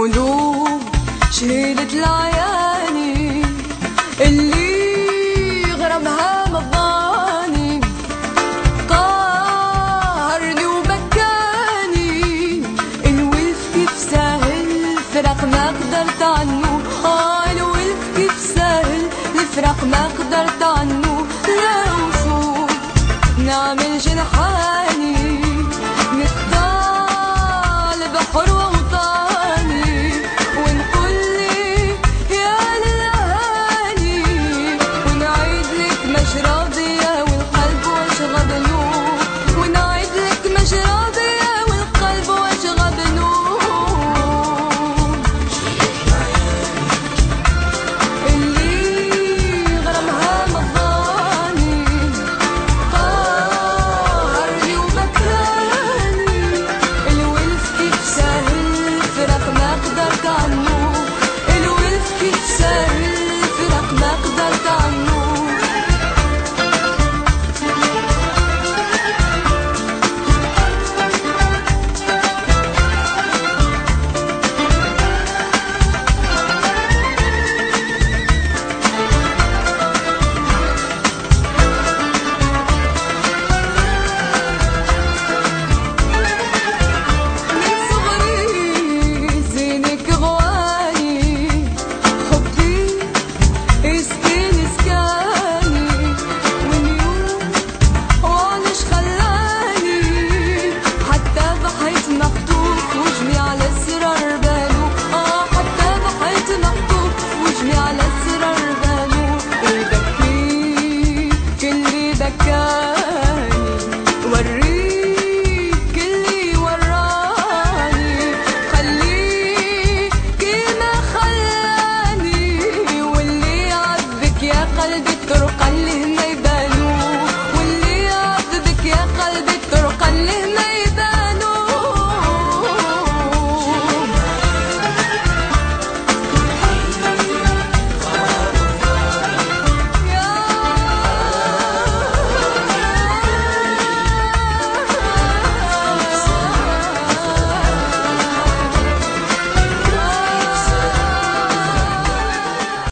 قلوب شهدت العياني اللي غرامها مضاني، قهرني وبكاني. الولف كيف سهل الفراق ما قدرت عنه، الولف كيف سهل الفراق ما قدرت عنه. لو فوت نعمل جنحات